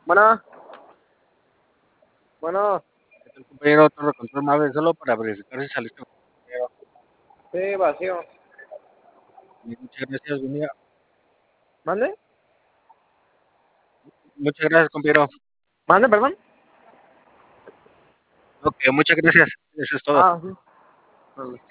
Bueno, bueno, ¿Qué tal, compañero? Torre Control Mave, solo para verificar si saliste, compañero. sí, vacío. Muchas gracias, venía. ¿Mande? Muchas gracias, compañero. ¿Mande, perdón? Ok, muchas gracias. Eso es todo. Ah, sí.